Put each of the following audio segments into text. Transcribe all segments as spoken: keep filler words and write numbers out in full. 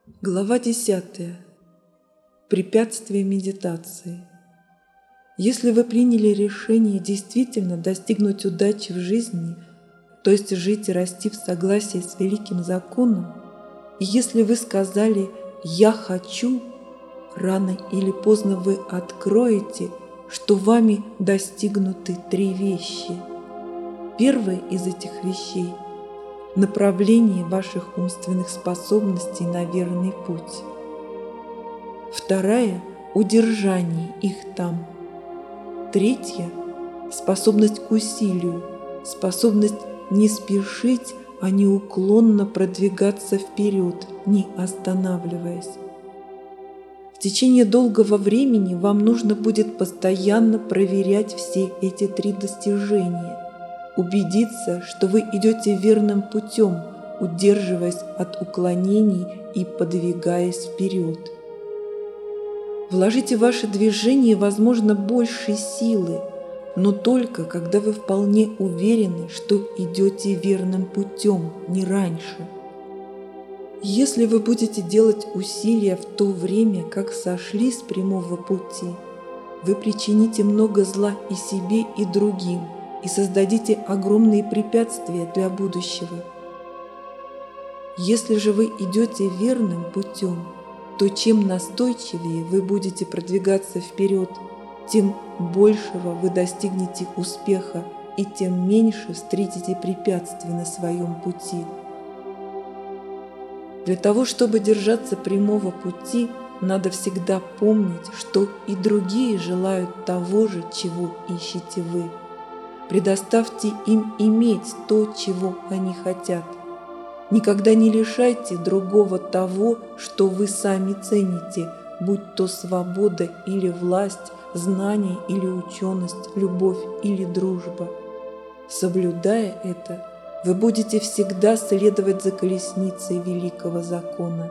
Глава десятая. Препятствия медитации. Если вы приняли решение действительно достигнуть удачи в жизни, то есть жить и расти в согласии с великим законом, и если вы сказали «я хочу», рано или поздно вы откроете, что вами достигнуты три вещи. Первая из этих вещей – направление ваших умственных способностей на верный путь. Вторая – удержание их там. Третья – способность к усилию, способность не спешить, а неуклонно продвигаться вперед, не останавливаясь. В течение долгого времени вам нужно будет постоянно проверять все эти три достижения, убедиться, что вы идете верным путем, удерживаясь от уклонений и подвигаясь вперед. Вложите в ваше движение, возможно, больше силы, но только когда вы вполне уверены, что идете верным путем, не раньше. Если вы будете делать усилия в то время, как сошли с прямого пути, вы причините много зла и себе, и другим, и создадите огромные препятствия для будущего. Если же вы идете верным путем, то чем настойчивее вы будете продвигаться вперед, тем большего вы достигнете успеха и тем меньше встретите препятствий на своем пути. Для того, чтобы держаться прямого пути, надо всегда помнить, что и другие желают того же, чего ищете вы. Предоставьте им иметь то, чего они хотят. Никогда не лишайте другого того, что вы сами цените, будь то свобода или власть, знание или ученость, любовь или дружба. Соблюдая это, вы будете всегда следовать за колесницей великого закона.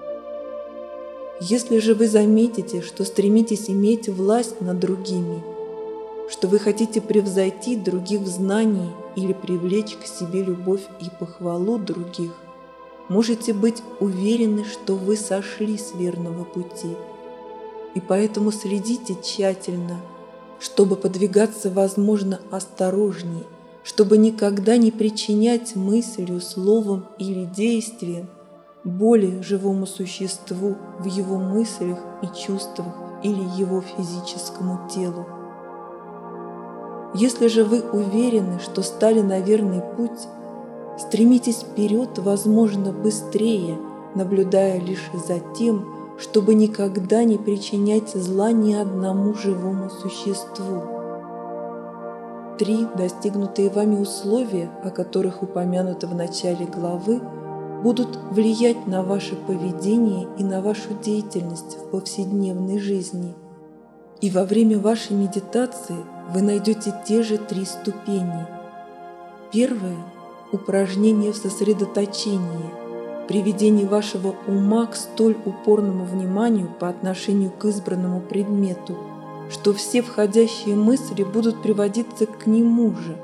Если же вы заметите, что стремитесь иметь власть над другими, что вы хотите превзойти других в знании или привлечь к себе любовь и похвалу других, можете быть уверены, что вы сошли с верного пути. И поэтому следите тщательно, чтобы подвигаться, возможно, осторожнее, чтобы никогда не причинять мыслью, словом или действием боли живому существу в его мыслях и чувствах или его физическому телу. Если же вы уверены, что стали на верный путь, стремитесь вперед, возможно, быстрее, наблюдая лишь за тем, чтобы никогда не причинять зла ни одному живому существу. Три достигнутые вами условия, о которых упомянуто в начале главы, будут влиять на ваше поведение и на вашу деятельность в повседневной жизни. И во время вашей медитации вы найдете те же три ступени. Первое – упражнение в сосредоточении, приведение вашего ума к столь упорному вниманию по отношению к избранному предмету, что все входящие мысли будут приводиться к нему же.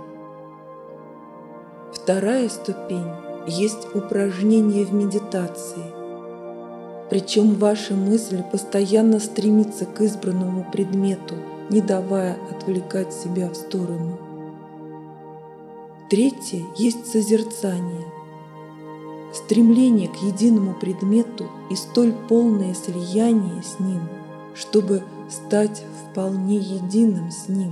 Вторая ступень есть упражнение в медитации. Причем ваша мысль постоянно стремится к избранному предмету, не давая отвлекать себя в сторону. Третье есть созерцание. Стремление к единому предмету и столь полное слияние с ним, чтобы стать вполне единым с ним.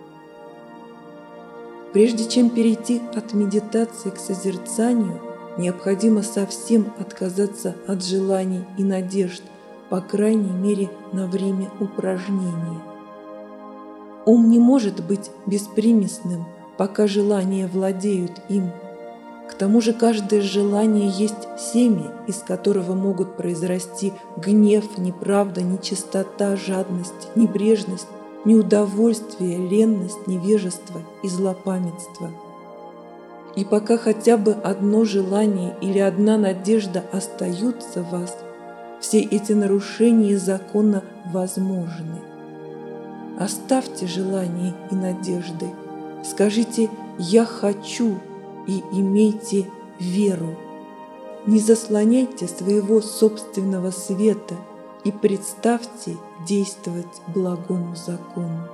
Прежде чем перейти от медитации к созерцанию, необходимо совсем отказаться от желаний и надежд, по крайней мере, на время упражнения. Ум не может быть беспримесным, пока желания владеют им. К тому же каждое желание есть семя, из которого могут произрасти гнев, неправда, нечистота, жадность, небрежность, неудовольствие, ленность, невежество и злопамятство. И пока хотя бы одно желание или одна надежда остаются в вас, все эти нарушения закона возможны. Оставьте желания и надежды, скажите «я хочу» и имейте веру. не заслоняйте своего собственного света и представьте действовать благому закону.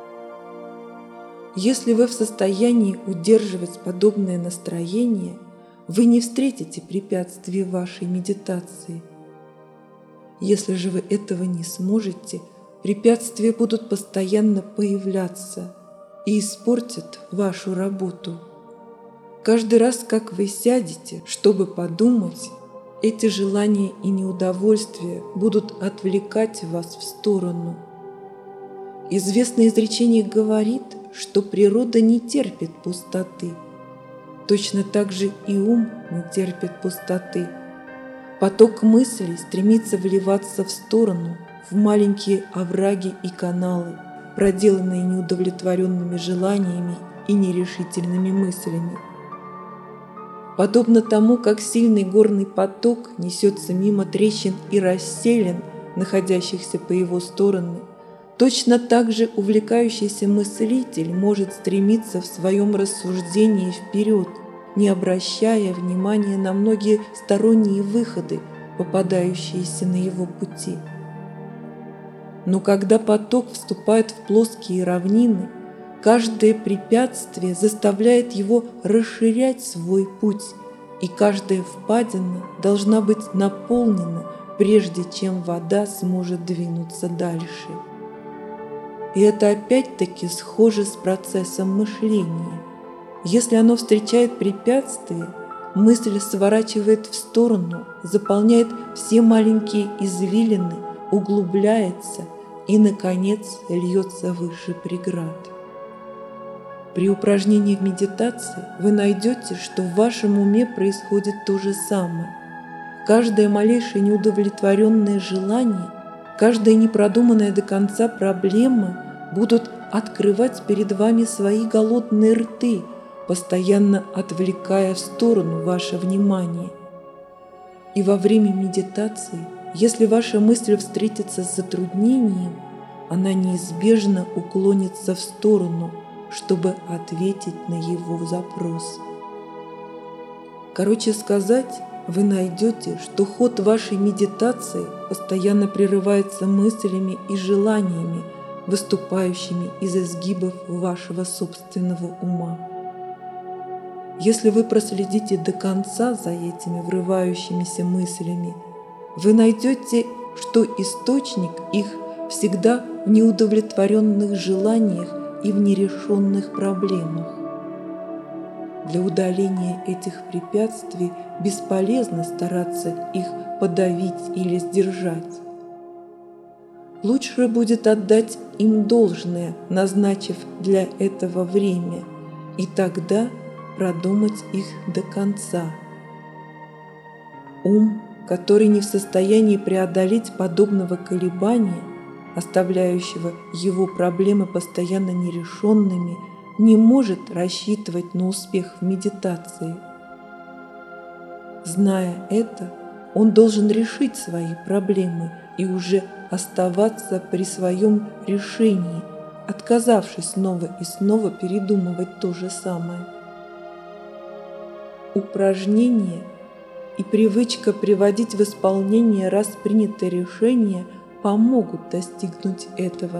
Если вы в состоянии удерживать подобное настроение, вы не встретите препятствий в вашей медитации. Если же вы этого не сможете, препятствия будут постоянно появляться и испортят вашу работу. Каждый раз, как вы сядете, чтобы подумать, эти желания и неудовольствия будут отвлекать вас в сторону. Известное изречение говорит, что природа не терпит пустоты. Точно так же и ум не терпит пустоты. Поток мыслей стремится вливаться в сторону, в маленькие овраги и каналы, проделанные неудовлетворенными желаниями и нерешительными мыслями. Подобно тому, как сильный горный поток несется мимо трещин и расселин, находящихся по его стороны, точно так же увлекающийся мыслитель может стремиться в своем рассуждении вперед, не обращая внимания на многие сторонние выходы, попадающиеся на его пути. Но когда поток вступает в плоские равнины, каждое препятствие заставляет его расширять свой путь, и каждая впадина должна быть наполнена, прежде чем вода сможет двинуться дальше. И это опять-таки схоже с процессом мышления. Если оно встречает препятствие, мысль сворачивает в сторону, заполняет все маленькие извилины, углубляется и, наконец, льется выше преград. При упражнении в медитации вы найдете, что в вашем уме происходит то же самое. Каждое малейшее неудовлетворенное желание, каждая непродуманная до конца проблема будут открывать перед вами свои голодные рты, постоянно отвлекая в сторону ваше внимание. И во время медитации, если ваша мысль встретится с затруднением, она неизбежно уклонится в сторону, чтобы ответить на его запрос. Короче сказать, вы найдете, что ход вашей медитации постоянно прерывается мыслями и желаниями, выступающими из изгибов вашего собственного ума. Если вы проследите до конца за этими врывающимися мыслями, вы найдете, что источник их всегда в неудовлетворенных желаниях и в нерешенных проблемах. Для удаления этих препятствий бесполезно стараться их подавить или сдержать. Лучше будет отдать им должное, назначив для этого время, и тогда продумать их до конца. Ум, который не в состоянии преодолеть подобного колебания, оставляющего его проблемы постоянно нерешенными, не может рассчитывать на успех в медитации. Зная это, он должен решить свои проблемы и уже оставаться при своем решении, отказавшись снова и снова передумывать то же самое. Упражнение и привычка приводить в исполнение раз принятое решение помогут достигнуть этого.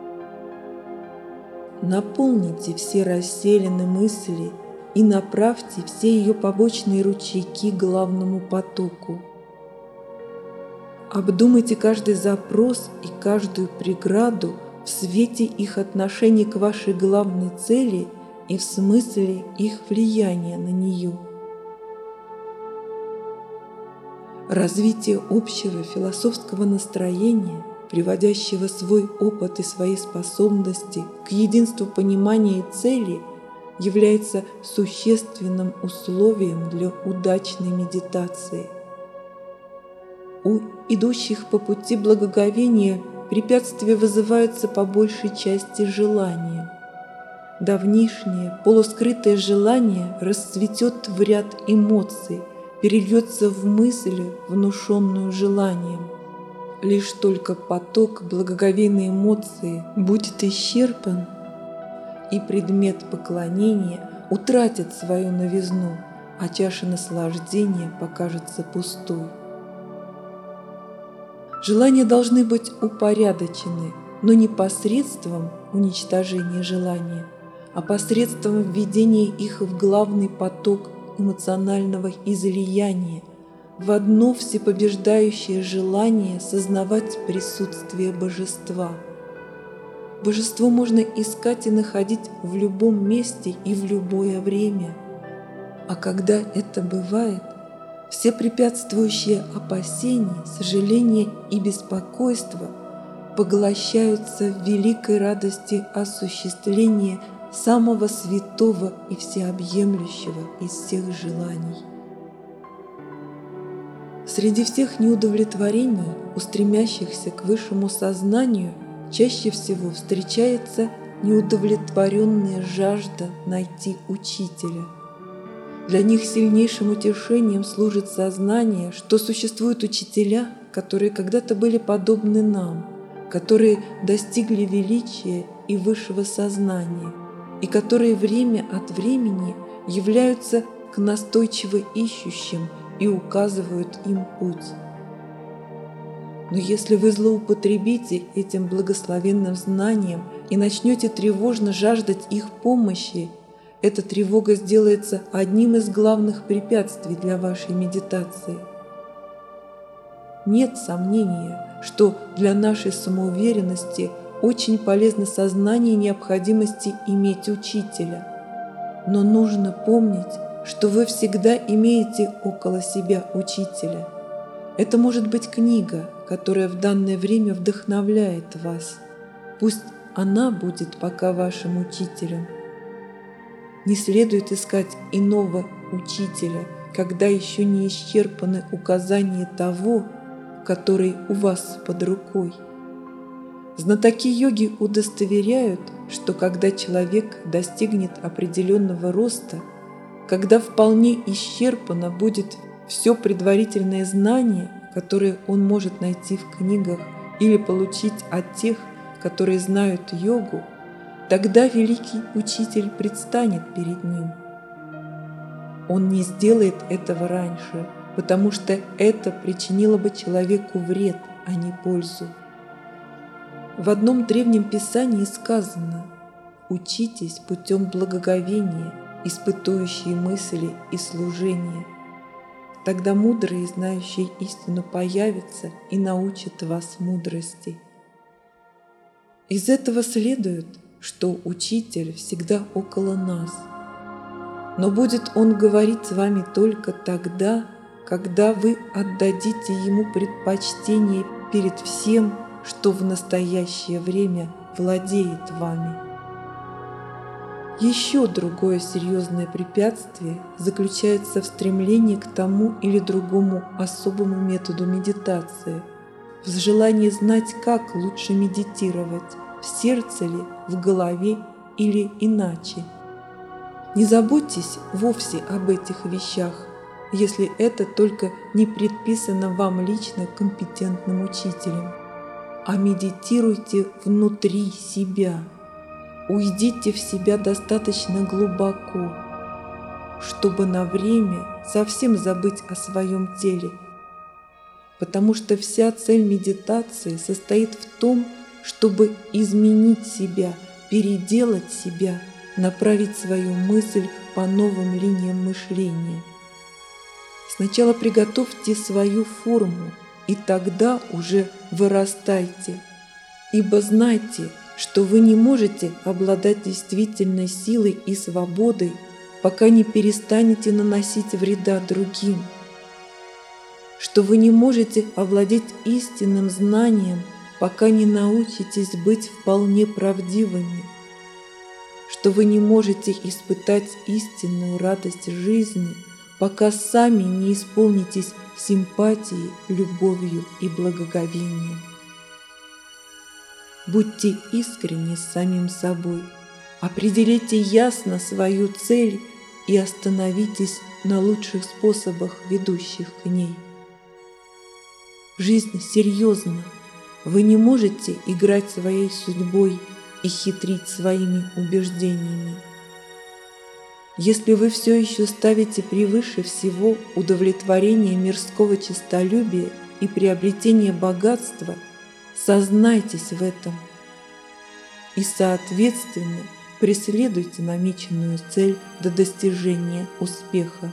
Наполните все расселены мысли и направьте все ее побочные ручейки к главному потоку. Обдумайте каждый запрос и каждую преграду в свете их отношений к вашей главной цели и в смысле их влияния на нее. Развитие общего философского настроения, приводящего свой опыт и свои способности к единству понимания и цели, является существенным условием для удачной медитации. У идущих по пути благоговения препятствия вызываются по большей части желанием. Давнишнее полускрытое желание расцветет в ряд эмоций, перельется в мысль, внушенную желанием. Лишь только поток благоговейной эмоции будет исчерпан, и предмет поклонения утратит свою новизну, а чаша наслаждения покажется пустой. Желания должны быть упорядочены, но не посредством уничтожения желания, а посредством введения их в главный поток эмоционального излияния, в одно всепобеждающее желание сознавать присутствие божества. Божество можно искать и находить в любом месте и в любое время. А когда это бывает, все препятствующие опасения, сожаления и беспокойства поглощаются в великой радости осуществления самого святого и всеобъемлющего из всех желаний. Среди всех неудовлетворений, устремящихся к высшему сознанию, чаще всего встречается неудовлетворенная жажда найти учителя. Для них сильнейшим утешением служит сознание, что существуют учителя, которые когда-то были подобны нам, которые достигли величия и высшего сознания, и которые время от времени являются к настойчиво ищущим и указывают им путь. Но если вы злоупотребите этим благословенным знанием и начнете тревожно жаждать их помощи, эта тревога сделается одним из главных препятствий для вашей медитации. Нет сомнения, что для нашей самоуверенности очень полезно сознание необходимости иметь учителя. Но нужно помнить, что вы всегда имеете около себя учителя. Это может быть книга, которая в данное время вдохновляет вас. Пусть она будет пока вашим учителем. Не следует искать иного учителя, когда еще не исчерпаны указания того, который у вас под рукой. Знатоки йоги удостоверяют, что когда человек достигнет определенного роста, когда вполне исчерпано будет все предварительное знание, которое он может найти в книгах или получить от тех, которые знают йогу, тогда великий учитель предстанет перед ним. Он не сделает этого раньше, потому что это причинило бы человеку вред, а не пользу. В одном древнем писании сказано: «Учитесь путем благоговения, испытующие мысли и служения. Тогда мудрые, знающие истину, появятся и научат вас мудрости». Из этого следует, что учитель всегда около нас. Но будет он говорить с вами только тогда, когда вы отдадите ему предпочтение перед всем, что в настоящее время владеет вами. Еще другое серьезное препятствие заключается в стремлении к тому или другому особому методу медитации, в желании знать, как лучше медитировать, в сердце ли, в голове или иначе. Не заботьтесь вовсе об этих вещах, если это только не предписано вам лично компетентным учителем, а медитируйте внутри себя. Уйдите в себя достаточно глубоко, чтобы на время совсем забыть о своем теле, потому что вся цель медитации состоит в том, чтобы изменить себя, переделать себя, направить свою мысль по новым линиям мышления. Сначала приготовьте свою форму, и тогда уже вырастайте, ибо знайте, что вы не можете обладать действительной силой и свободой, пока не перестанете наносить вреда другим, что вы не можете овладеть истинным знанием, пока не научитесь быть вполне правдивыми, что вы не можете испытать истинную радость жизни, пока сами не исполнитесь симпатией, любовью и благоговением. Будьте искренни с самим собой, определите ясно свою цель и остановитесь на лучших способах, ведущих к ней. Жизнь серьезна. Вы не можете играть своей судьбой и хитрить своими убеждениями. Если вы все еще ставите превыше всего удовлетворение мирского честолюбия и приобретение богатства, сознайтесь в этом и, соответственно, преследуйте намеченную цель до достижения успеха.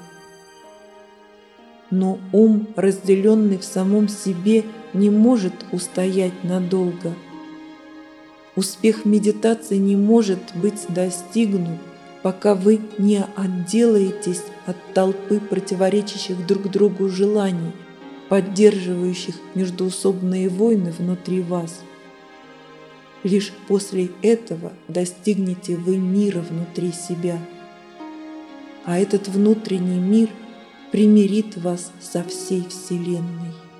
Но ум, разделенный в самом себе, не может устоять надолго. Успех медитации не может быть достигнут, пока вы не отделаетесь от толпы противоречащих друг другу желаний, поддерживающих междоусобные войны внутри вас. Лишь после этого достигнете вы мира внутри себя. А этот внутренний мир примирит вас со всей Вселенной.